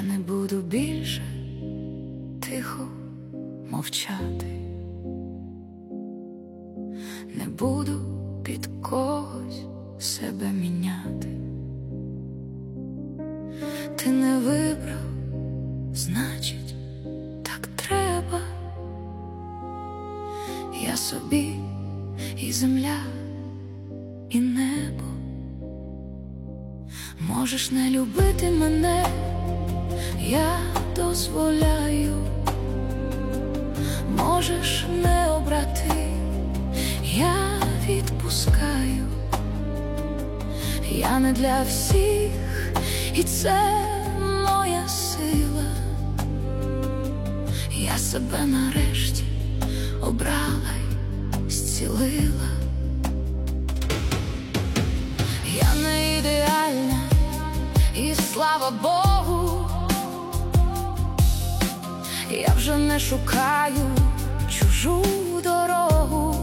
Я не буду більше тихо мовчати, не буду під когось себе міняти. Ти не вибрав, значить, так треба. Я собі і земля, і небо. Можеш не любити мене, я дозволяю. Можеш не обрати, я відпускаю. Я не для всіх, і це моя сила. Я себе нарешті обрала й зцілила. Я не ідеальна, і слава Богу, я вже не шукаю чужу дорогу.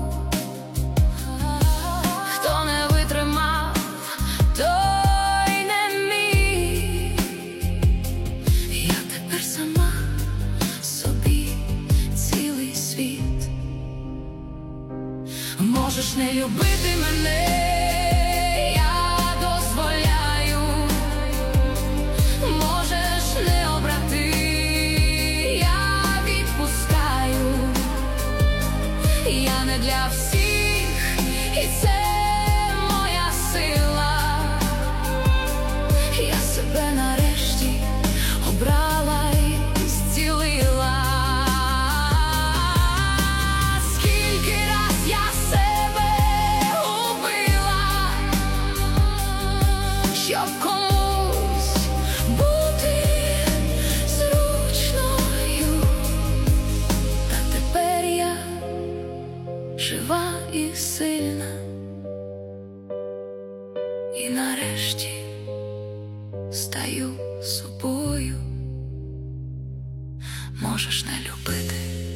Хто не витримав, той не мій. Я тепер сама собі цілий світ. Можеш не любити мене, я не для всіх, і це моя сила. Я себе нарешті обрала і зцілила. Скільки раз я себе убила, щоб комусь бути зручною. Та тепер я жива і сильна, і нарешті стаю собою. Можеш не любити